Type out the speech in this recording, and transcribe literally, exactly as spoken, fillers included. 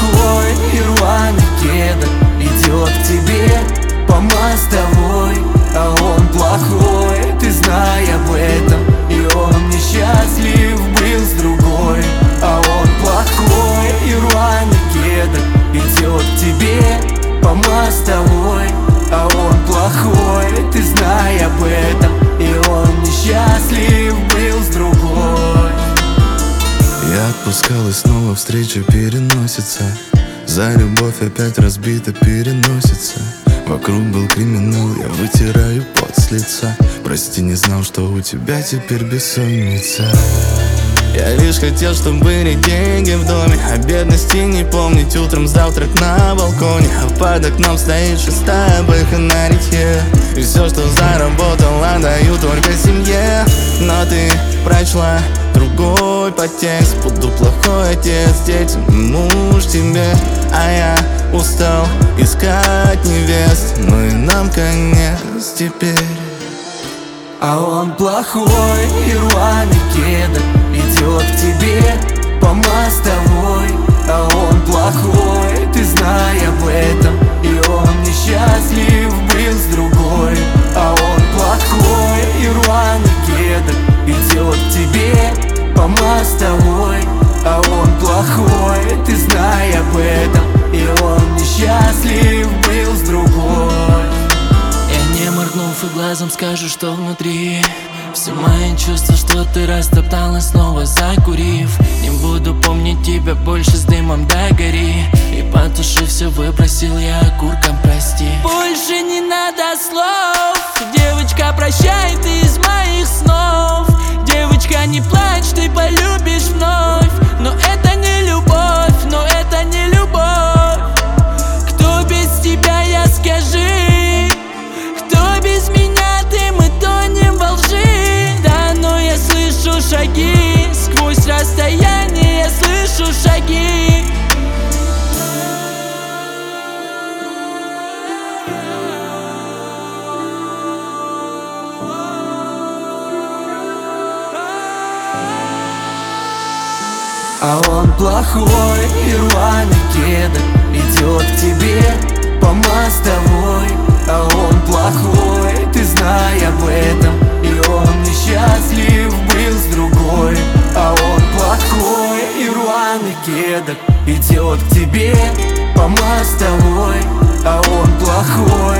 плохой и рваный кедр идет к тебе по мостовой. А он плохой, ты знай об этом, и он несчастлив был с другой. А он плохой и рваный кедр идет к тебе по мостовой. А он плохой, ты знай об этом, и он несчастлив был с другой. Я отпускал, и снова встреча переносится. За любовь опять разбита переносится. Вокруг был криминал, я вытираю пот с лица. Прости, не знал, что у тебя теперь бессонница. Я лишь хотел, чтобы были деньги в доме, о бедности не помнить. Утром завтрак на балконе, а под окном стоит шестая бэха на ритье. И все, что заработал, отдаю только семье. Но ты прочла другой подтекст. Буду плохой отец детям, муж тебе. А я устал искать невест, ну и нам конец теперь. А он плохой и рваный кедр идет к тебе по мостовой. А он плохой, ты знай об этом, и он несчастлив был с другой. А он плохой и рваный кедр идет к тебе по мостовой. А он плохой, ты знай об этом, и он несчастлив был с другой. Я не моргнув и глазом скажу, что внутри. Все мои чувства, что ты растоптала, снова закурив. Не буду помнить тебя больше, с дымом догори. И потушив все, выпросил я окурком прости. Больше не надо слов, девочка, прощай, ты из моих снов. Девочка, не плачь, ты полюбишь вновь. Но это не любовь, но это не любовь. Кто без тебя, я скажи? Кто без меня, ты, мы тонем во лжи. Да, но я слышу шаги, сквозь расстояние я слышу шаги. А он плохой и рваный кедр идет к тебе по мостовой. А он плохой, ты знай об этом, и он несчастлив был с другой. А он плохой и рваный кедр идет к тебе по мостовой. А он плохой,